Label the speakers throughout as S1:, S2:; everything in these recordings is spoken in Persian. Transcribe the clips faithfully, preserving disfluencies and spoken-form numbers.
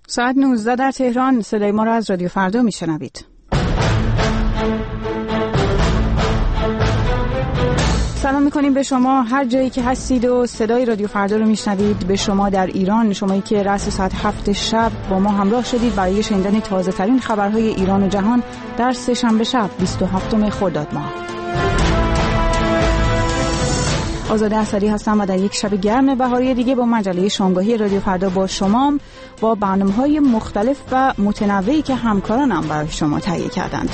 S1: ساعت نوزده در تهران. صدای ما را از رادیو فردا میشنوید. سلام میکنیم به شما هر جایی که هستید و صدای رادیو فردا رو میشنوید. به شما در ایران، شمایی که رأس ساعت هفت شب با ما همراه شدید برای شنیدن تازه ترین خبرهای ایران و جهان در سه شنبه شب بیست و هفتم خرداد ماه. آزاده اصلی هستم و در یک شب گرم بهاری دیگه با مجله شامگاهی رادیو فردا با شما با برنامه‌های مختلف و متنوعی که همکارانم برای شما تهیه کردند.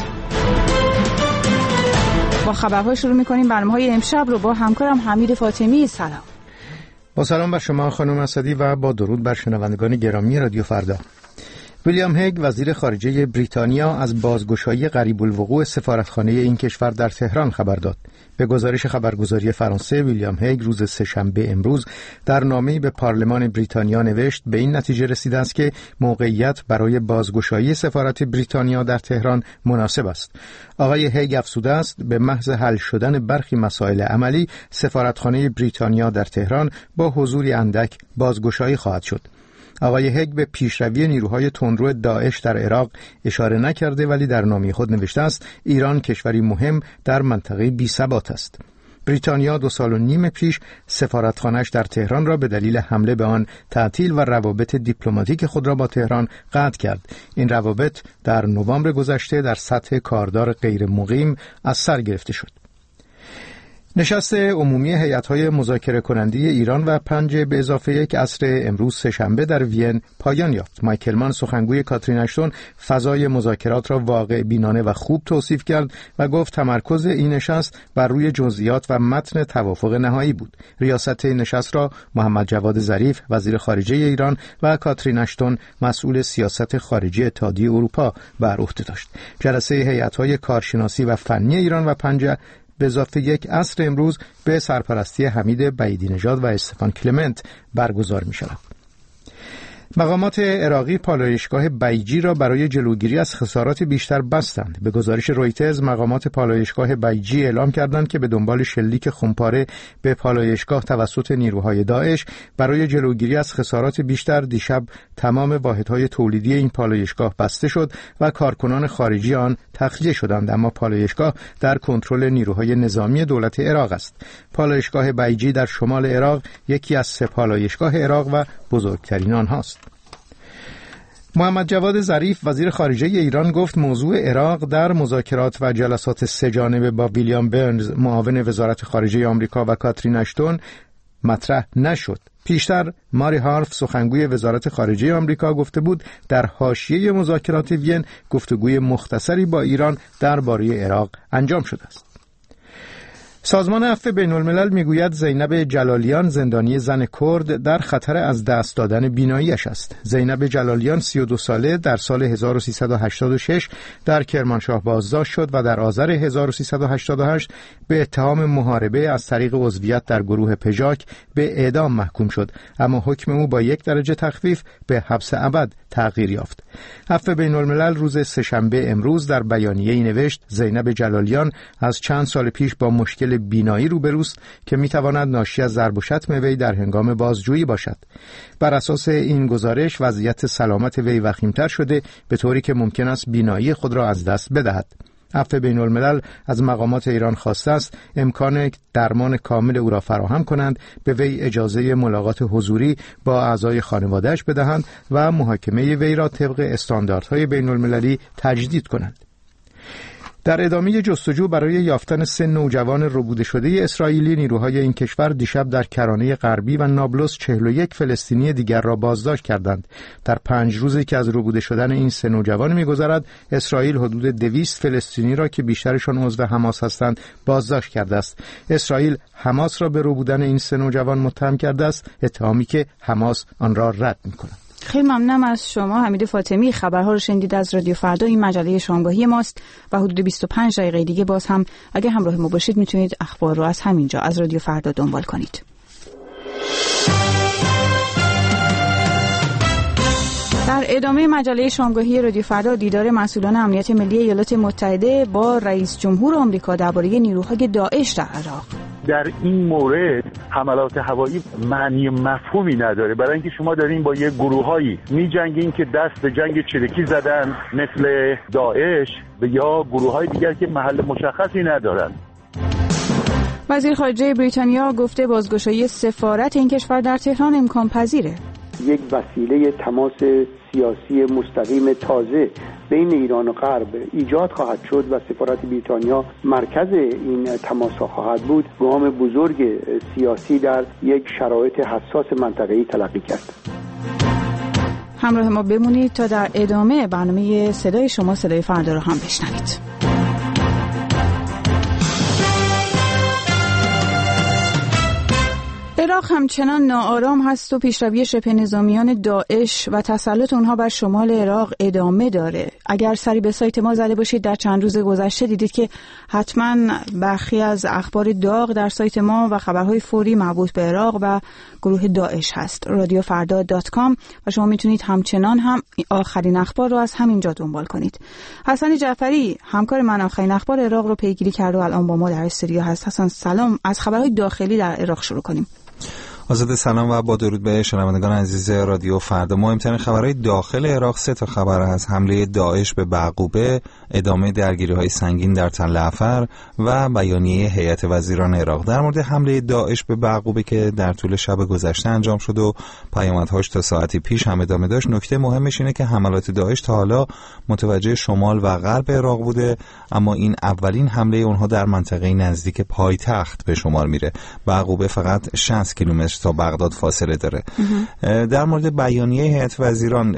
S1: با خبرها شروع می‌کنیم. برنامه‌های امشب رو با همکارم حمید فاطمی. سلام.
S2: با سلام بر شما خانم اسدی و با درود بر شنوندگان گرامی رادیو فردا. ویلیام هیگ وزیر خارجه بریتانیا از بازگشایی قریب الوقوع سفارتخانه این کشور در تهران خبر داد. به گزارش خبرگزاری فرانسه، ویلیام هیگ روز سه‌شنبه امروز در نامه‌ای به پارلمان بریتانیا نوشت به این نتیجه رسیده است که موقعیت برای بازگشایی سفارت بریتانیا در تهران مناسب است. آقای هیگ افزوده است به محض حل شدن برخی مسائل عملی سفارتخانه بریتانیا در تهران با حضوری اندک بازگشایی خواهد شد. آقای هیگ به پیشروی نیروهای تندرو داعش در عراق اشاره نکرده، ولی در نامه خود نوشته است ایران کشوری مهم در منطقه بی‌ثبات است. بریتانیا دو سال و نیم پیش سفارتخانه‌اش در تهران را به دلیل حمله به آن تعطیل و روابط دیپلماتیک خود را با تهران قطع کرد. این روابط در نوامبر گذشته در سطح کاردار غیر مقیم از سر گرفته شد. نشست عمومی هیئت‌های مذاکره کننده ایران و پنج به اضافه یک عصر امروز سه‌شنبه در وین پایان یافت. مایکل مان سخنگوی کاترین اشتون فضای مذاکرات را واقع بینانه و خوب توصیف کرد و گفت تمرکز این نشست بر روی جزئیات و متن توافق نهایی بود. ریاست این نشست را محمد جواد ظریف وزیر خارجه ایران و کاترین اشتون مسئول سیاست خارجی اتحادیه اروپا بر عهده داشت. جلسه هیئت‌های کارشناسی و فنی ایران و پنج به اضافه یک عصر امروز به سرپرستی حمید بعیدی نژاد و استفان کلمنت برگزار می شود. مقامات عراقی پالایشگاه بیجی را برای جلوگیری از خسارات بیشتر بستند. به گزارش رویترز مقامات پالایشگاه بیجی اعلام کردند که به دنبال شلیک خمپاره به پالایشگاه توسط نیروهای داعش برای جلوگیری از خسارات بیشتر دیشب تمام واحدهای تولیدی این پالایشگاه بسته شد و کارکنان خارجی آن تخلیه شدند، اما پالایشگاه در کنترل نیروهای نظامی دولت عراق است. پالایشگاه بیجی در شمال عراق یکی از سه پالایشگاه عراق و بزرگترین آنهاست. محمد جواد ظریف وزیر خارجه ایران گفت موضوع عراق در مذاکرات و جلسات سه جانبه با ویلیام برنز معاون وزارت خارجه آمریکا و کاترین اشتون مطرح نشد. پیشتر ماری هارف سخنگوی وزارت خارجه آمریکا گفته بود در حاشیه مذاکرات وین گفتگوی مختصری با ایران درباره عراق انجام شده است. سازمان عفو بین الملل میگوید زینب جلالیان زندانی زن کرد در خطر از دست دادن بیناییش است. زینب جلالیان سی و دو ساله در سال هزار و سیصد و هشتاد و شش در کرمانشاه بازداشت شد و در آذر هزار و سیصد و هشتاد و هشت به اتهام محاربه از طریق عضویت در گروه پژاک به اعدام محکوم شد، اما حکم او با یک درجه تخفیف به حبس ابد تغییر یافت. عفو بین الملل روز سه‌شنبه امروز در بیانیه‌ای نوشت زینب جلالیان از چند سال پیش با مشکل بینایی روبروست که میتواند ناشی از ضرب و شتم وی در هنگام بازجویی باشد. بر اساس این گزارش وضعیت سلامت وی وخیم‌تر شده به طوری که ممکن است بینایی خود را از دست بدهد. عفو بین الملل از مقامات ایران خواسته است امکان درمان کامل او را فراهم کنند، به وی اجازه ملاقات حضوری با اعضای خانواده‌اش بدهند و محاکمه وی را طبق استانداردهای بین المللی تجدید کنند. در ادامه جستجو برای یافتن سه نوجوان ربوده شده اسرائیلی، نیروهای این کشور دیشب در کرانه غربی و نابلس چهل و یک فلسطینی دیگر را بازداشت کردند. در پنج روزی که از ربوده شدن این سه نوجوان می‌گذرد، اسرائیل حدود دویست فلسطینی را که بیشترشان عضو حماس هستند بازداشت کرده است. اسرائیل حماس را به ربودن این سه نوجوان متهم کرده است، اتهامی که حماس آن را رد می‌کند.
S1: خیلی ممنونم از شما حمید فاطمی. خبرها رو شنیدید از رادیو فردا. این مجله شامگاهی ماست و حدود بیست و پنج دقیقه دیگه باز هم اگه همراه ما باشید میتونید اخبار رو از همینجا از رادیو فردا دنبال کنید. در ادامه مجله شامگاهی رادیو فردا دیدار مسئولان امنیت ملی ایالات متحده با رئیس جمهور آمریکا درباره نیروهای داعش در عراق.
S3: در این مورد حملات هوایی معنی مفهومی نداره، برای اینکه شما دارین با یه گروهایی می‌جنگین که دست به جنگ چریکی زدن مثل داعش یا گروه‌های دیگر که محل مشخصی ندارن.
S1: وزیر خارجه بریتانیا گفته بازگشایی سفارت این کشور در تهران امکان پذیره.
S4: یک وسیله تماس سیاسی مستقیم تازه بین ایران و غرب ایجاد خواهد شد و سفارت بریتانیا مرکز این تماس‌ها خواهد بود. گام بزرگ سیاسی در یک شرایط حساس منطقه‌ای تلقی کرد.
S1: همراه ما بمونید تا در ادامه برنامه صدای شما صدای فردا رو هم بشنوید. عراق همچنان ناآرام هست و پیشروی شبه نظامیان داعش و تسلط اونها بر شمال عراق ادامه داره. اگر سری به سایت ما زده باشید در چند روز گذشته دیدید که حتما برخی از اخبار داغ در سایت ما و خبرهای فوری مربوط به عراق و گروه داعش هست. رادیو فردا دات کام و شما میتونید همچنان هم آخرین اخبار رو از همینجا دنبال کنید. حسن جعفری همکار من آخرین اخبار عراق رو پیگیری کرد و الان با ما در استودیو هست. حسن سلام، از خبرهای داخلی در عراق شروع کنیم.
S5: آزاده سلام و با درود به شنوندگان عزیز رادیو فردا. مهمترین خبرهای داخل عراق سه تا خبر از حمله داعش به بعقوبه، ادامه درگیری‌های سنگین در تل عفر و بیانیه هیئت وزیران عراق. در مورد حمله داعش به بعقوبه که در طول شب گذشته انجام شد و پیامدهاش تا ساعتی پیش هم ادامه داشت، نکته مهمش اینه که حملات داعش تا حالا متوجه شمال و غرب عراق بوده، اما این اولین حمله اونها در منطقه نزدیک پایتخت به شمار میره. بعقوبه فقط شصت کیلومتر تا بغداد فاصله داره. در مورد بیانیه هیئت وزیران،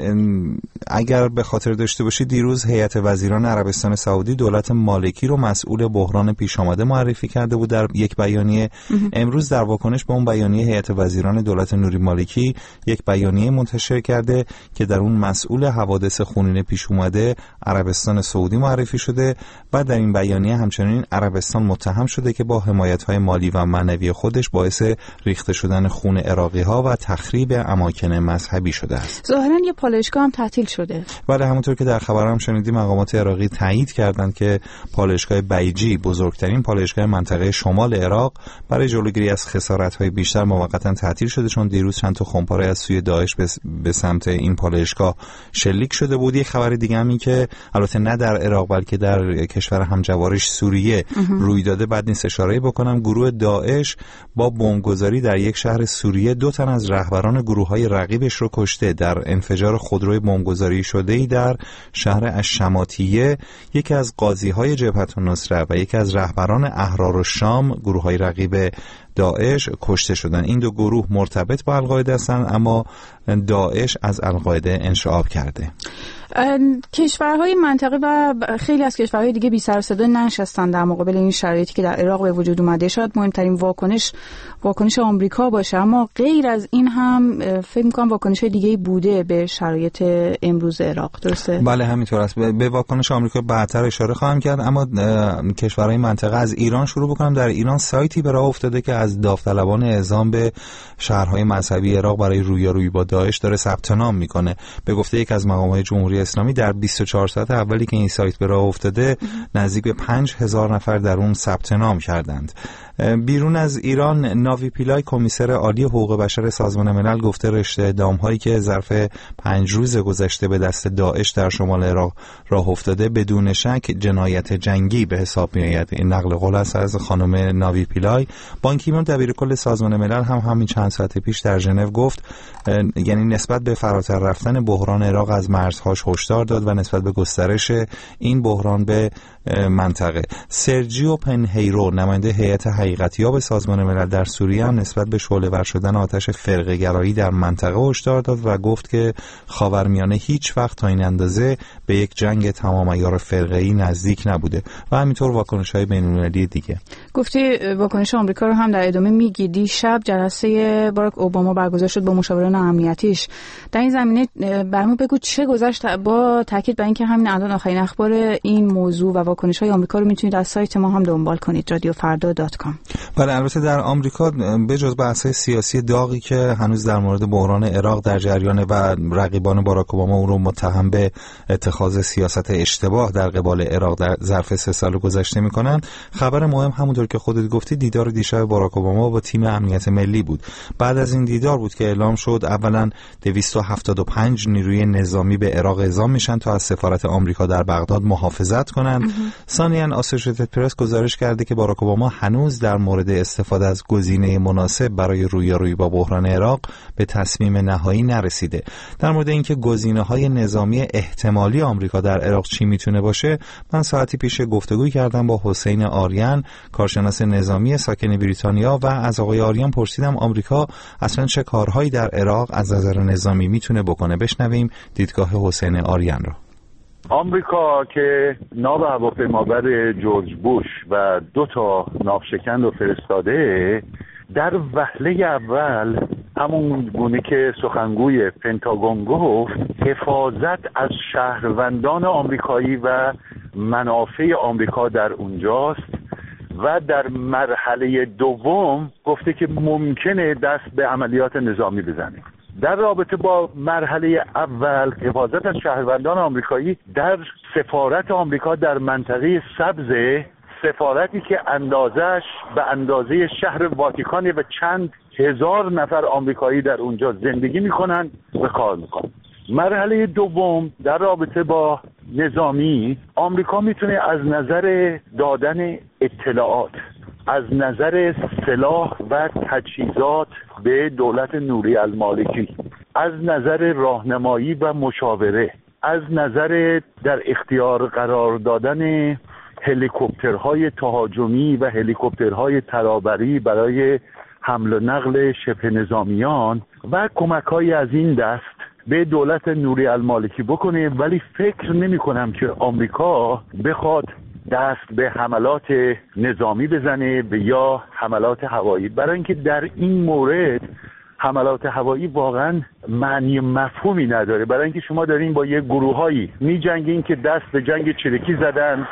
S5: اگر به خاطر داشته باشید دیروز هیئت وزیران عربستان سعودی دولت مالکی رو مسئول بحران پیش آمده معرفی کرده بود در یک بیانیه. امروز در واکنش به اون بیانیه هیئت وزیران دولت نوری مالکی یک بیانیه منتشر کرده که در اون مسئول حوادث خونین پیش اومده عربستان سعودی معرفی شده و در این بیانیه همچنین عربستان متهم شده که با حمایت‌های مالی و معنوی خودش باعث ریخته شدن خون عراقی‌ها و تخریب اماکن مذهبی شده است.
S1: ظاهراً یه پالایشگاه هم تعطیل شده.
S5: بله، همونطور که در خبر هم شنیدیم مقامات عراقی تایید کردند که پالایشگاه بیجی، بزرگترین پالایشگاه منطقه شمال عراق، برای جلوگیری از خسارت‌های بیشتر موقتاً تعطیل شده، چون دیروز چند تا خمپاره از سوی داعش به سمت این پالایشگاه شلیک شده بود. یک خبر دیگه هم این که البته نه در عراق بلکه در کشور همجوارش سوریه روی داده، بعد نیست اشاره بکنم، گروه داعش با بمبگذاری در یک شهر سوریه دو تن از رهبران گروه‌های رقیبش رو کشته. در انفجار خودروی بمبگذاری شده‌ای در شهر الشماتیه، یکی از قاضی‌های جبهة النصره و یکی از رهبران احرار الشام، گروه‌های رقیب داعش، کشته شدن. این دو گروه مرتبط با القاعده هستند، اما داعش از القاعده انشعاب کرده.
S1: کشورهای منطقه و خیلی از کشورهای دیگه بی سر و صدا ننشستن در مقابل این شرایطی که در عراق به وجود اومده. شاید مهمترین واکنش واکنش آمریکا باشه، اما غیر از این هم فکر می‌کنم واکنش‌های دیگه‌ای بوده به شرایط امروز عراق. درسته؟
S5: بله همینطور است. به واکنش آمریکا بعدتر اشاره خواهم کرد، اما کشورهای منطقه از ایران شروع بکنم. در ایران سایتی به راه افتاده که از داوطلبان اعزام به شهرهای مذهبی عراق برای رویارویی با داعش داره ثبت نام میکنه. به گفته یک از مقامات جمهوری اسلامی در بیست و چهار ساعت اولی که این سایت به راه افتاده نزدیک به پنج هزار نفر در اون ثبت نام کردند. بیرون از ایران، ناوی پیلای کمیسر عالی حقوق بشر سازمان ملل گفته رشته اعدام‌هایی که ظرف پنج روز گذشته به دست داعش در شمال عراق راه افتاده بدون شک جنایت جنگی به حساب می‌آید. این نقل قول است از خانم ناوی پیلای. بان کی مون دبیرکل سازمان ملل هم همین چند ساعت پیش در ژنو گفت، یعنی نسبت به فراتر رفتن بحران عراق از مرزهاش هشدار داد و نسبت به گسترش این بحران به منطقه. سرجیو پنهیرو، نماینده هیئت حقیقتیاب سازمان ملل در سوریه، هم نسبت به شعله‌ور شدن آتش فرقه‌گرایی در منطقه هشدار داد و گفت که خاورمیانه هیچ وقت تا این اندازه به یک جنگ تمام عیار فرقه‌ای نزدیک نبوده و همینطور واکنش‌های بین‌المللی دیگه.
S1: گفتی واکنش آمریکا رو هم در ادامه میگی. دیشب جلسه باراک اوباما برگزار شد با مشاوران امنیتیش. در این زمینه برام بگو چه گذشت، با تاکید بر اینکه همین الان آخرین اخبار این موضوع و واکنش‌های آمریکا رو میتونید از سایت ما هم دنبال کنید رادیو فردا دات کام.
S5: بله، البته در آمریکا به جز بحث‌های سیاسی داغی که هنوز در مورد بحران عراق در جریان و رقیبان باراک اوباما او رو متهم به اتخاذ سیاست اشتباه در قبال عراق در ظرف سه سال گذشته می‌کنن، خبر مهم همونطور که خودت گفتی دیدار دیشب باراک اوباما با تیم امنیت ملی بود. بعد از این دیدار بود که اعلام شد اولا دویست و هفتاد و پنج نیروی نظامی به عراق اعزام میشن تا از سفارت آمریکا در بغداد محافظت کنند. ثانیاً آسوشییتد پرس گزارش کرده که باراک اوباما هنوز در مورد استفاده از گزینه مناسب برای رویارویی با بحران عراق به تصمیم نهایی نرسیده. در مورد اینکه گزینه‌های نظامی احتمالی آمریکا در عراق چی میتونه باشه، من ساعتی پیش گفتگو کردم با حسین آریان، کارشناس نظامی ساکن بریتانیا، و از آقای آریان پرسیدم آمریکا اصلا چه کارهایی در عراق از نظر نظامی میتونه بکنه. بشنویم دیدگاه حسین آریان رو.
S3: آمریکا که ناو هواپیمابر جورج بوش و دو تا ناوشکن رو فرستاده، در وهله اول همون گونه که سخنگوی پنتاگون گفت حفاظت از شهروندان آمریکایی و منافع آمریکا در اونجاست، و در مرحله دوم گفته که ممکنه دست به عملیات نظامی بزنه. در رابطه با مرحله اول حفاظت از شهروندان آمریکایی، در سفارت آمریکا در منطقه سبز، سفارتی که اندازش به اندازه شهر واتیکانه و چند هزار نفر آمریکایی در اونجا زندگی میکنن و کار میکنن. مرحله دوم در رابطه با نظامی، آمریکا میتونه از نظر دادن اطلاعات، از نظر سلاح و تجهیزات به دولت نوری المالکی، از نظر راهنمایی و مشاوره، از نظر در اختیار قرار دادن هلیکوپترهای تهاجمی و هلیکوپترهای ترابری برای حمل و نقل شبه نظامیان و کمک‌های از این دست به دولت نوری المالکی بکنه. ولی فکر نمی کنم که آمریکا بخواد دست به حملات نظامی بزنه و یا حملات هوایی، برای اینکه در این مورد حملات هوایی واقعا معنی مفهومی نداره، برای اینکه شما دارین با یه گروهایی می جنگین که دست به جنگ چریکی زدن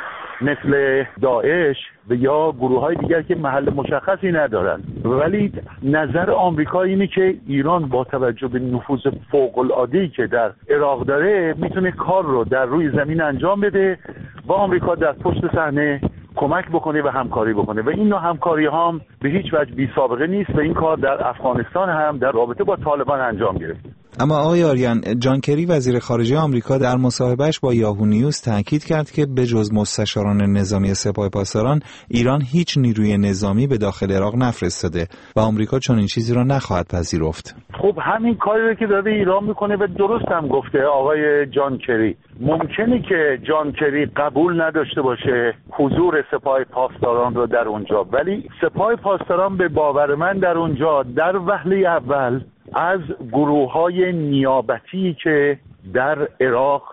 S3: مثل داعش و یا گروه های دیگر که محل مشخصی ندارن. ولی نظر آمریکا اینه که ایران با توجه به نفوذ فوق العاده‌ای که در عراق داره میتونه کار رو در روی زمین انجام بده و آمریکا در پشت صحنه کمک بکنه و همکاری بکنه، و این نوع همکاری هم به هیچ وجه بی سابقه نیست و این کار در افغانستان هم در رابطه با طالبان انجام گرفت.
S5: اما آقای آریان، جان کری وزیر خارجه آمریکا در مصاحبهش با یاهو نیوز تاکید کرد که به جز مستشاران نظامی سپاه پاسداران، ایران هیچ نیروی نظامی به داخل عراق نفرستاده و آمریکا چنین چیزی را نخواهد پذیرفت.
S3: خب همین کاری رو که داره ایران میکنه و درست هم گفته آقای جان کری. ممکنه که جان کری قبول نداشته باشه حضور سپاه پاسداران رو در اونجا، ولی سپاه پاسداران به باور من در اونجا در وهله اول از گروه‌های نیابتی که در عراق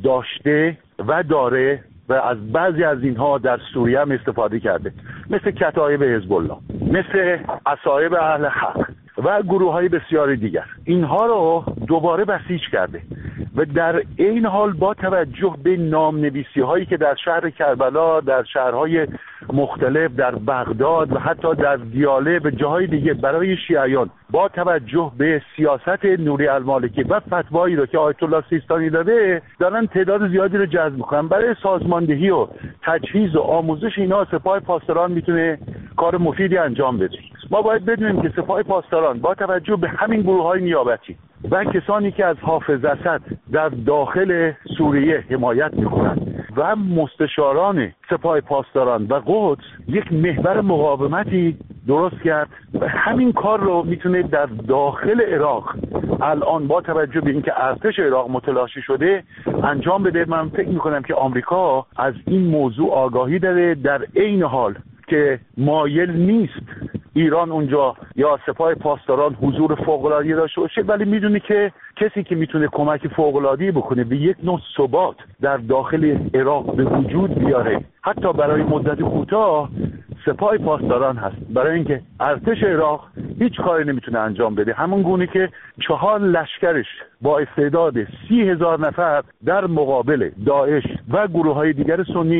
S3: داشته و داره و از بعضی از اینها در سوریه هم استفاده کرده، مثل کتایب حزب الله، مثل اصایب اهل حق و گروه‌های بسیاری دیگر، اینها رو دوباره بسیج کرده و در این حال با توجه به نام‌نویسی هایی که در شهر کربلا، در شهرهای مختلف، در بغداد و حتی در دیاله و جاهای دیگه برای شیعیان، با توجه به سیاست نوری المالکی و فتوایی رو که آیت الله سیستانی داده، دارن تعداد زیادی رو جذب میکنن. برای سازماندهی و تجهیز و آموزش اینا سپاه پاسداران میتونه کار مفیدی انجام بده. ما باید بدونیم که سپاه پاسداران با توجه به همین گروه‌های نیابتی و کسانی که از حافظ اسد در داخل سوریه حمایت میکنن و مستشاران سپاه پاسداران و قدس یک محور مقاومتی درست کرد و همین کار رو میتونه در داخل عراق الان با توجه به اینکه ارتش عراق متلاشی شده انجام بده. من فکر میکنم که آمریکا از این موضوع آگاهی داره، در عین حال که مایل نیست ایران اونجا یا سپاه پاسداران حضور فوق‌العاده‌ای داشته باشه، ولی میدونه که کسی که میتونه کمک فوق‌العاده‌ای بکنه به یک نوع ثبات در داخل عراق به وجود بیاره حتی برای مدت کوتاه، سپاه پاسداران هست، برای اینکه ارتش عراق هیچ کاری نمیتونه انجام بده. همون گونه که چهار لشکرش با استعداد سی هزار نفر در مقابل داعش و گروه‌های دیگر سنی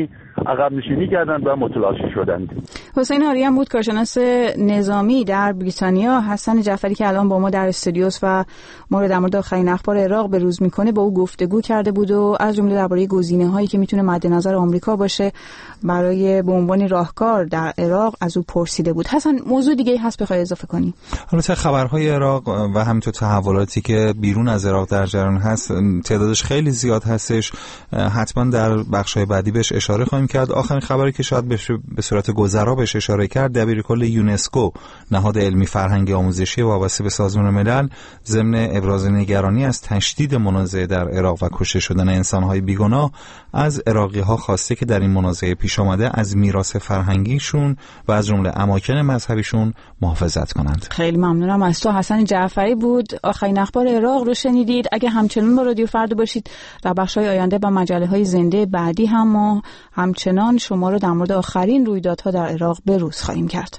S3: عقب نشینی کردند و متلاشی شدند.
S1: حسین آری هم بود کارشناس نظامی در بریتانیا. حسن جعفری که الان با ما در استودیوس و ما رو در مورد آخرین اخبار عراق بروز میکنه با او گفتگو کرده بود و از جمله درباره گزینه‌هایی که میتونه مد نظر آمریکا باشه برای به عنوان راهکار در عراق از او پرسیده بود. حسن موضوع دیگه هست بخوای اضافه کنی؟
S5: البته خبرهای عراق و همینطور تحولاتی که بیرون از عراق در جریان هست تعدادش خیلی زیاد هستش، حتما در بخش‌های بعدی بهش اشاره خواهیم کرد. آخرین خبری که شاید به صورت گذرا بهش اشاره کرد، دبیرکل یونسکو، نهاد علمی فرهنگی آموزشی وابسته به سازمان ملل، ضمن ابراز نگرانی از تشدید منازعه در عراق و کشته شدن انسان‌های بیگناه از عراقی‌ها خواسته که در این منازعه پیش آمده از میراث فرهنگیشون و از جمله اماکن مذهبیشون محافظت کنند.
S1: خیلی ممنونم از تو. حسن جعفری بود. آخرین اخبار عراق رو شنیدید. اگه همچنان با رادیو فردا باشید در بخش‌های آینده و مجله‌های زنده بعدی هم ما همچنان شما رو در مورد آخرین رویدادها در عراق بروز خواهیم کرد.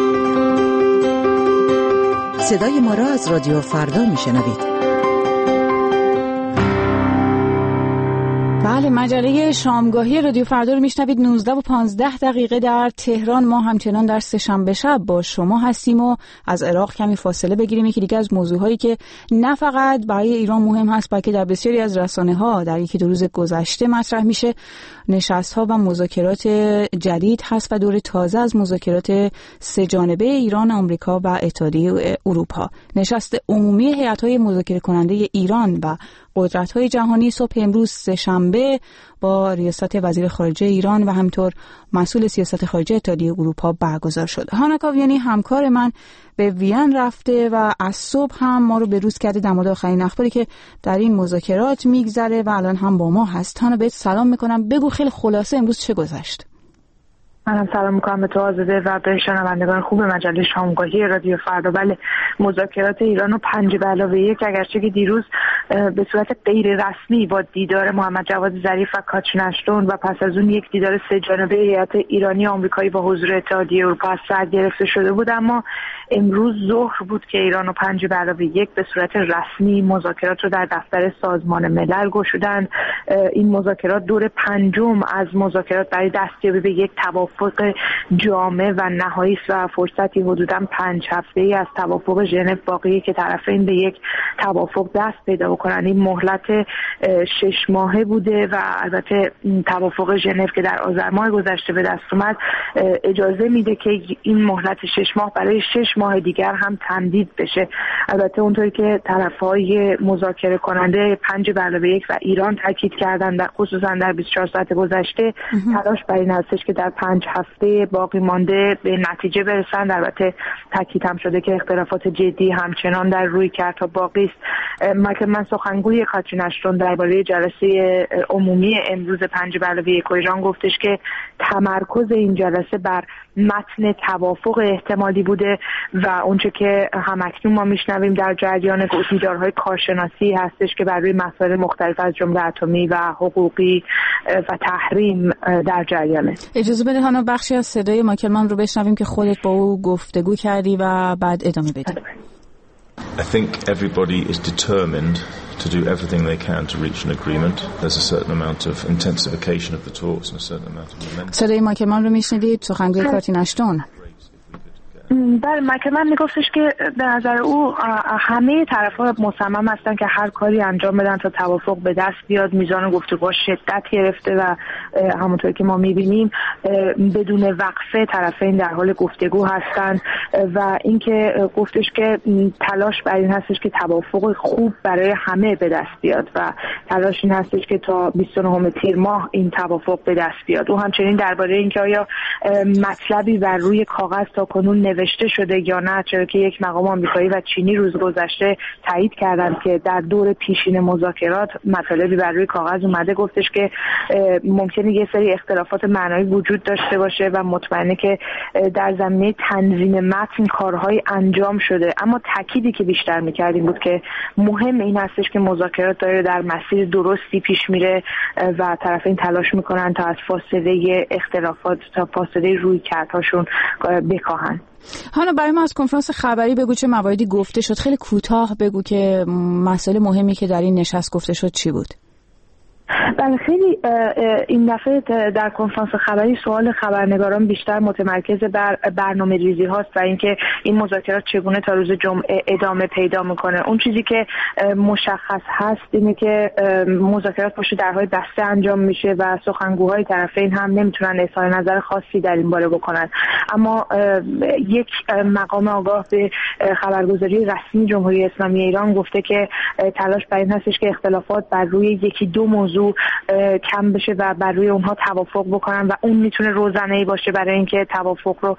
S6: صدای ما را از رادیو فردا میشنوید.
S1: بله، مجله شامگاهی رادیو فردا رو میشنوید. نوزده و پانزده دقیقه در تهران. ما همچنان در سه‌شنبه شب با شما هستیم و از عراق کمی فاصله بگیریم. یکی دیگه از موضوعهایی که نه فقط برای ایران مهم هست بلکه در بسیاری از رسانه‌ها در یکی دو روز گذشته مطرح میشه، نشست‌ها و مذاکرات جدید هست و دور تازه از مذاکرات سه جانبه ایران، آمریکا و اتحادیه اروپا. نشست عمومی هیئت‌های مذاکره کننده ایران و قدرت‌های جهانی صبح امروز سه‌شنبه با ریاست وزیر خارجه ایران و همینطور مسئول سیاست خارجه اتحادیه اروپا برگزار شد. هانا کاویانی همکار من به وین رفته و از صبح هم ما رو به روز کرده در مورد آخرین اخباری که در این مذاکرات میگذره و الان هم با ما هست. هانا بهت سلام میکنم. بگو خیلی خلاصه امروز چه گذشت؟
S7: منم سلام میکنم به تو آزاده و به شنوندگان خوب مجله شامگاهی رادیو فردا. بله، مذاکرات ایران و پنج به علاوه یک اگرچه که دیروز به صورت غیر رسمی با دیدار محمد جواد ظریف و کاترین اشتون و پس از اون یک دیدار سه جانبه هیئت ایرانی آمریکایی با حضور اتحادیه اروپا از سر گرفته شده بود، اما امروز ظهر بود که ایران و پنج به علاوه یک به صورت رسمی مذاکرات رو در دفتر سازمان ملل گشودند. این مذاکرات دور پنجم از مذاکرات برای دستیابی به یک توافق جامع و نهایی و فرصتی حدوداً پنج هفته‌ای از توافق ژنو باقیه که طرفین به یک توافق دست پیدا بکنن. این مهلت شش ماهه بوده و البته توافق ژنو که در آذر ماه گذشته به دست اومد اجازه میده که این مهلت شش ماه برای شش ماه دیگر هم تمدید بشه. البته اونطوری که طرفهای مذاکره کننده پنج به علاوه یک و ایران تاکید کردن در خصوصا در بیست و چهار ساعت گذشته تلاش بر این هستش که در پنج هفته باقی مانده به نتیجه برسند. البته تاکید هم شده که اختلافات جدی همچنان در روی کردها باقی است. من سخنگوی کاترین اشتون درباره جلسه عمومی امروز پنج به علاوه یک ایران گفتش که تمرکز این جلسه بر متن توافق احتمالی بوده و اونچه که همکنون ما میشنویم در جریان دیدارهای کارشناسی هستش که بر روی مسائل مختلف از جمله اتمی و حقوقی و تحریم در جریانه.
S1: اجازه بده هانا بخشی از صدای مایکلمان رو بشنویم که خودت با او گفتگو کردی و بعد ادامه بدیم.
S8: I think everybody is determined to do everything they can to reach an agreement. There's a certain amount of intensification of the talks and a certain amount of momentum.
S1: صدای مایکلمان رو میشنیدید؟ سخنگوی کاترین اشتون.
S7: بله، مایکلمان میگفتش که به نظر او همه طرف‌ها مصمم هستن که هر کاری انجام بدن تا توافق به دست بیاد. میزان گفتگو شدت گرفته و همونطور که ما میبینیم بدون وقفه طرفین در حال گفتگو هستن و اینکه گفتش که تلاش بر این هستش که توافق خوب برای همه به دست بیاد و تلاش این هستش که تا بیست و نهم تیر ماه این توافق به دست بیاد. او همچنین درباره اینکه آیا مطلبی بر روی کاغذ تا کنون نوشته شده یا نه، چرا که یک مقام آمریکایی و چینی روز گذشته تایید کردند که در دور پیشین مذاکرات مطالبی بر روی کاغذ اومده. گفتش که ممکنه یه سری اختلافات معنایی وجود داشته باشه و مطمئنه که در زمینه تنظیم متن کارهای انجام شده، اما تأکیدی که بیشتر می‌کردیم بود که مهم این هستش که مذاکرات داره در مسیر درستی پیش میره و طرفین تلاش میکنن تا از فاصله اختلافات تا فاصله رویکردهاشون بکاهن.
S1: حالا برای ما از کنفرانس خبری بگو چه مواردی گفته شد. خیلی کوتاه بگو که مسائل مهمی که در این نشست گفته شد چی بود.
S7: بله خیلی این دفعه در کنفرانس خبری سوال خبرنگاران بیشتر متمرکز بر برنامه ریزی هاست و اینکه این مذاکرات چگونه تا روز جمعه ادامه پیدا میکنه. اون چیزی که مشخص هست اینه که مذاکرات پشت درهای بسته انجام میشه و سخنگوهای طرفین هم نمیتونن اظهار نظر خاصی در این باره بکنن. اما یک مقام آگاه به خبرگزاری رسمی جمهوری اسلامی ایران گفته که تلاش بر این هستش که اختلافات بر روی یکی دو موضوع کم بشه و بر روی اونها توافق بکنن و اون میتونه روزانه‌ای باشه برای اینکه توافق رو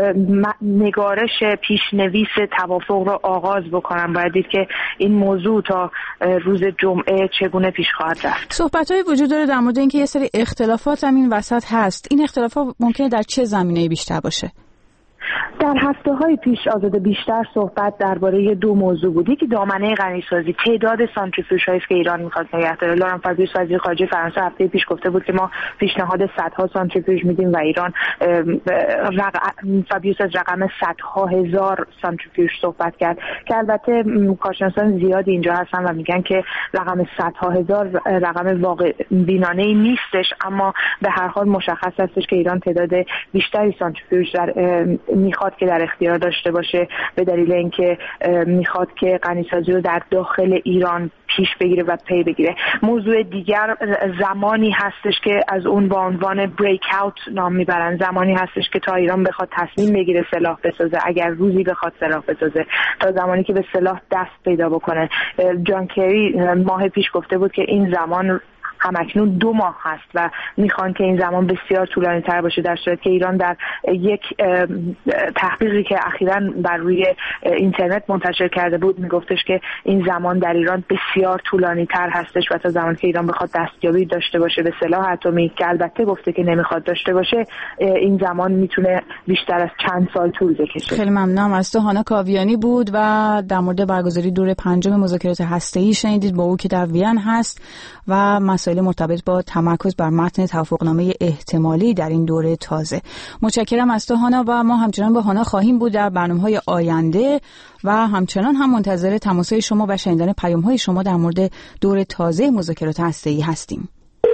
S7: نگارش پیشنویس توافق رو آغاز بکنن. باید دید که این موضوع تا روز جمعه چگونه پیش خواهد رفت.
S1: صحبت‌های وجود داره در مورد اینکه یه سری اختلافات هم این وسط هست. این اختلافات ممکنه در چه زمینه‌ای بیشتر باشه؟
S7: در هفته‌های پیش آزاده بیشتر صحبت درباره دو موضوع بود. یکی دامنه غنیسازی، تعداد سانتریفیوژهایی که ایران می‌خواد نگه داره. لوران فابیوس وزیر خارجه فرانسه هفته پیش گفته بود که ما پیشنهاد صدها سانتریفیوژ میدیم و ایران رق... فابیوس از رقم صدها هزار سانتریفیوژ صحبت کرد که البته کارشناسان زیادی اینجا هستن و میگن که رقم صدها هزار رقم واقع بینانه‌ای نیستش، اما به هر حال مشخص هستش که ایران تعداد بیشتری سانتریفیوژ در میخواد که در اختیار داشته باشه به دلیل اینکه میخواد که غنیسازی رو در داخل ایران پیش بگیره و پی بگیره. موضوع دیگر زمانی هستش که از اون با عنوان بریک اوت نام میبرن، زمانی هستش که تا ایران بخواد تصمیم بگیره سلاح بسازه، اگر روزی بخواد سلاح بسازه، تا زمانی که به سلاح دست پیدا بکنه. جان کری ماه پیش گفته بود که این زمان همکنون دو ماه هست و میخوان که این زمان بسیار طولانی تر باشه، در صورتی که ایران در یک تحقیقی که اخیراً بر روی اینترنت منتشر کرده بود میگفتش که این زمان در ایران بسیار طولانی تر هستش و تا زمانی که ایران بخواد دستیابی داشته باشه به سلاح اتمی که البته گفته که نمیخواد داشته باشه، این زمان میتونه بیشتر از چند سال طول بکشه.
S1: خیلی ممنونم از تو. هانا کاویانی بود و در مورد برگزاری دور پنجم مذاکرات هسته‌ای شنیدید با او که در وین هست و مسائل مرتبط با تمرکز بر متن توافقنامه احتمالی در این دوره تازه. متشکرم از تو هانا و ما همچنان با هانا خواهیم بود در برنامه‌های آینده و همچنان هم منتظر تماس‌های شما و شنیدن پیام‌های شما در مورد دوره تازه مذاکرات هسته‌ای هستیم.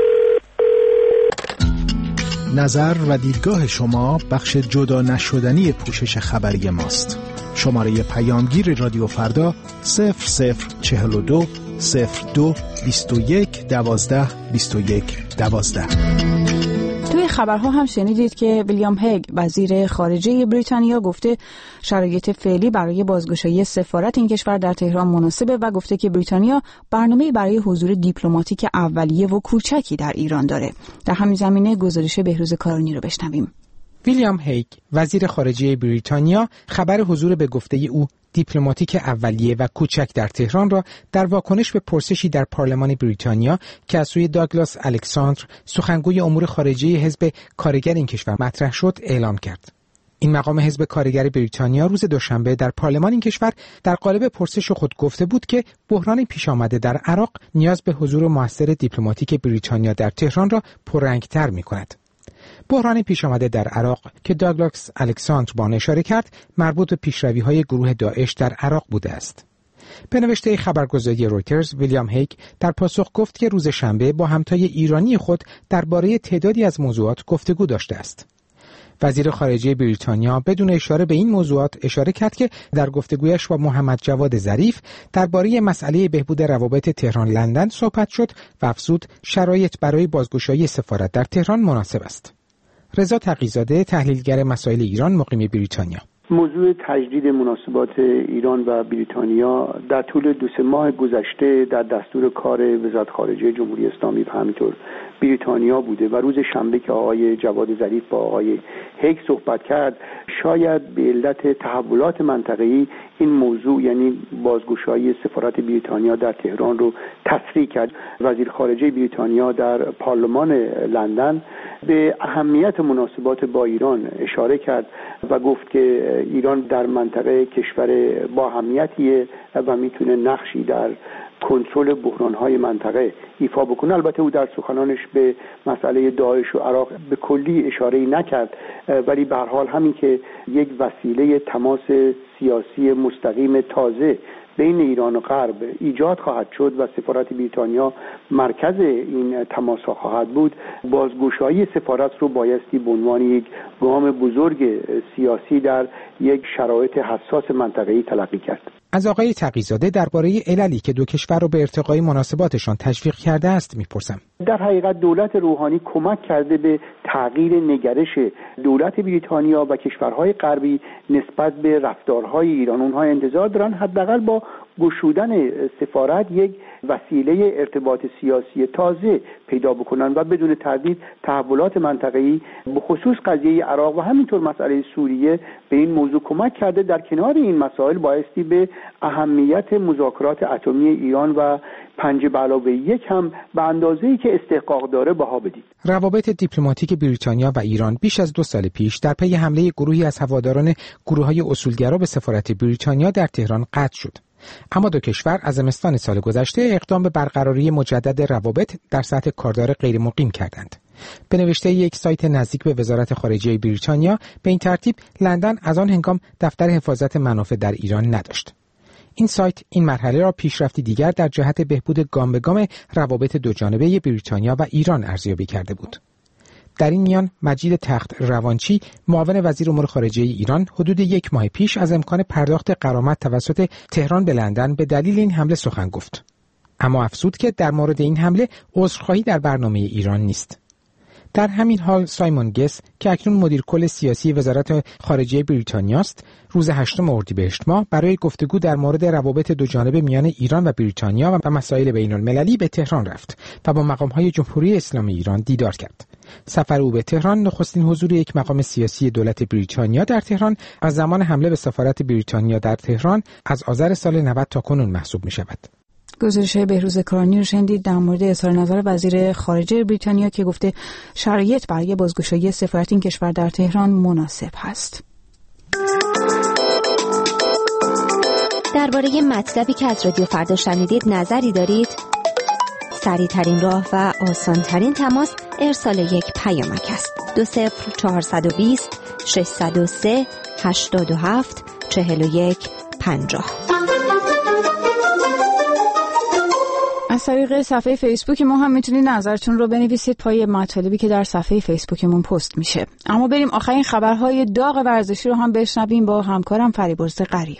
S9: نظر و دیدگاه شما بخش جدا نشدنی پوشش خبری ماست. شماره پیامگیر رادیو فردا صفر صفر چهل و دو صفر دو بیست و یک دوازده بیست و یک دوازده.
S1: توی خبرها هم شنیدید که ویلیام هگ وزیر خارجه بریتانیا گفته شرایط فعلی برای بازگشایی سفارت این کشور در تهران مناسبه و گفته که بریتانیا برنامه‌ای برای حضور دیپلماتیک اولیه و کوچکی در ایران داره. در همین زمینه گزارش بهروز کارانی رو بشنویم.
S10: ویلیام هیگ وزیر خارجه بریتانیا خبر حضور به گفته او دیپلماتیک اولیه و کوچک در تهران را در واکنش به پرسشی در پارلمان بریتانیا که از سوی داگلاس الکساندر سخنگوی امور خارجه حزب کارگر این کشور مطرح شد اعلام کرد. این مقام حزب کارگر بریتانیا روز دوشنبه در پارلمان این کشور در قالب پرسش خود گفته بود که بحران پیش آمده در عراق نیاز به حضور موثر دیپلماتیک بریتانیا در تهران را پررنگ‌تر می‌کند. بحران پیش آمده در عراق که داگلاس الکساندر با آن اشاره کرد مربوط به پیشروی‌های گروه داعش در عراق بوده است. به نوشته خبرگزاری رویترز، ویلیام هیگ در پاسخ گفت که روز شنبه با همتای ایرانی خود درباره تعدادی از موضوعات گفتگو داشته است. وزیر خارجه بریتانیا بدون اشاره به این موضوعات اشاره کرد که در گفتگویش با محمد جواد ظریف درباره مسئله بهبود روابط تهران لندن صحبت شد و افزود شرایط برای بازگشایی سفارت در تهران مناسب است. رضا تقی‌زاده، تحلیلگر مسائل ایران مقیم بریتانیا:
S4: موضوع تجدید مناسبات ایران و بریتانیا در طول دو سه ماه گذشته در دستور کار وزارت خارجه جمهوری اسلامی و همینطور بریتانیا بوده و روز شنبه که آقای جواد ظریف با آقای هیگ صحبت کرد شاید به علت تحولات منطقه‌ای این موضوع یعنی بازگشایی سفارت بریتانیا در تهران رو تصریح کرد. وزیر خارجه بریتانیا در پارلمان لندن به اهمیت مناسبات با ایران اشاره کرد و گفت که ایران در منطقه کشور با اهمیتیه و میتونه نقشی در کنترل بحران‌های منطقه ایفا بکنه. البته او در سخنانش به مسئله داعش و عراق به کلی اشاره‌ای نکرد، ولی به هر حال همین که یک وسیله تماس سیاسی مستقیم تازه بین ایران و غرب ایجاد خواهد شد و سفارت بریتانیا مرکز این تماس‌ها خواهد بود، بازگشایی سفارت رو بایستی به عنوان یک گام بزرگ سیاسی در یک شرایط حساس منطقه‌ای تلقی کرد.
S10: از آقای تقی‌زاده درباره عللی که دو کشور رو به ارتقای مناسباتشان تشویق کرده است میپرسم.
S4: در حقیقت دولت روحانی کمک کرده به تغییر نگرش دولت بریتانیا و کشورهای غربی نسبت به رفتارهای ایران. اونها انتظار دارن حداقل با گشودن سفارت یک وسیله ارتباط سیاسی تازه پیدا بکنن و بدون تردید تحولات منطقه‌ای به خصوص قضیه عراق و همینطور مسئله سوریه به این موضوع کمک کرده. در کنار این مسائل بایستی به اهمیت مذاکرات اتمی ایران و پنج به علاوه یک هم به اندازه‌ای که استحقاق داره بها بدید.
S10: روابط دیپلماتیک بریتانیا و ایران بیش از دو سال پیش در پی حمله گروهی از هواداران گروه‌های اصولگرا به سفارت بریتانیا در تهران قطع شد. اما دو کشور از زمستان سال گذشته اقدام به برقراری مجدد روابط در سطح کاردار غیر مقیم کردند. به نوشته یک سایت نزدیک به وزارت خارجه بریتانیا، به این ترتیب لندن از آن هنگام دفتر حفاظت منافع در ایران نداشت. این سایت این مرحله را پیشرفتی دیگر در جهت بهبود گام به گام روابط دوجانبه بریتانیا و ایران ارزیابی کرده بود. در این میان مجید تخت روانچی، معاون وزیر امور خارجه ایران، حدود یک ماه پیش از امکان پرداخت غرامت توسط تهران به لندن به دلیل این حمله سخن گفت. اما افزود که در مورد این حمله عذرخواهی در برنامه ایران نیست. در همین حال سایمون گس که اکنون مدیر کل سیاسی وزارت خارجه بریتانیا است، روز هشتم اردیبهشت ماه برای گفتگو در مورد روابط دوجانبه میان ایران و بریتانیا و مسائل بین‌المللی به تهران رفت و با مقام‌های جمهوری اسلامی ایران دیدار کرد. سفر او به تهران نخستین حضور یک مقام سیاسی دولت بریتانیا در تهران از زمان حمله به سفارت بریتانیا در تهران از آذر سال نود تا کنون محسوب می شود.
S1: گزارش بهروز کرانی رو شنیدید در مورد اظهار نظر وزیر خارجه بریتانیا که گفته شرایط برای بازگشایی سفارت این کشور در تهران مناسب هست.
S11: درباره مطلبی که از رادیو فردا شنیدید نظری دارید؟ سریع ترین راه و آسان ترین تماس ارسال یک پیامک است. دو صفر چهارصد و بیست ششصد و سه هشتاد و هفت چهل و یک پنجاه.
S1: از طریق صفحه فیسبوک ما هم میتونید نظرتون رو بنویسید پای مطالبی که در صفحه فیسبوکمون پست میشه. اما بریم آخرین خبرهای داغ ورزشی رو هم بشنویم با همکارم فریبرز غریب.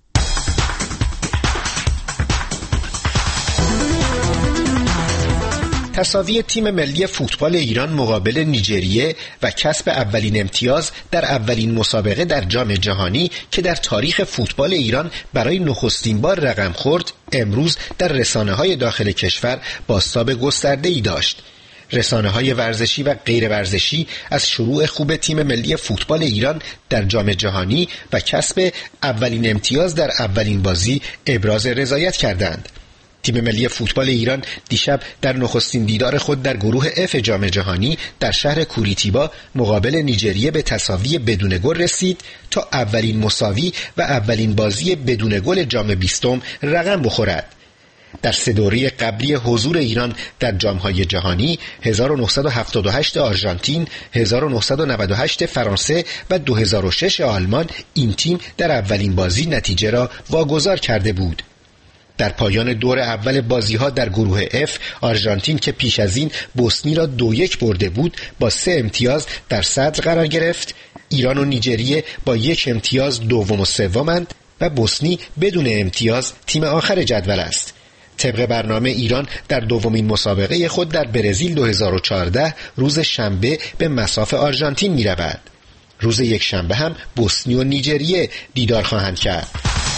S12: تساوی تیم ملی فوتبال ایران مقابل نیجریه و کسب اولین امتیاز در اولین مسابقه در جام جهانی که در تاریخ فوتبال ایران برای نخستین بار رقم خورد، امروز در رسانه‌های داخل کشور بازتاب گسترده‌ای داشت. رسانه‌های ورزشی و غیر ورزشی از شروع خوب تیم ملی فوتبال ایران در جام جهانی و کسب اولین امتیاز در اولین بازی ابراز رضایت کردند. تیم ملی فوتبال ایران دیشب در نخستین دیدار خود در گروه اف جام جهانی در شهر کوریتیبا مقابل نیجریه به تساوی بدون گل رسید تا اولین مساوی و اولین بازی بدون گل جام بیستم رقم بخورد. در سه دوره قبلی حضور ایران در جام‌های جهانی هزار و نهصد و هفتاد و هشت آرژانتین، هزار و نهصد و نود و هشت فرانسه و دو هزار و شش آلمان این تیم در اولین بازی نتیجه را واگذار کرده بود. در پایان دور اول بازی‌ها در گروه اف، آرژانتین که پیش از این بوسنی را دو یک برده بود با سه امتیاز در صدر قرار گرفت. ایران و نیجریه با یک امتیاز دوم و سومند و بوسنی بدون امتیاز تیم آخر جدول است. طبق برنامه ایران در دومین مسابقه خود در برزیل دو هزار و چهارده روز شنبه به مصاف آرژانتین می رود. روز یک شنبه هم بوسنی و نیجریه دیدار خواهند کرد.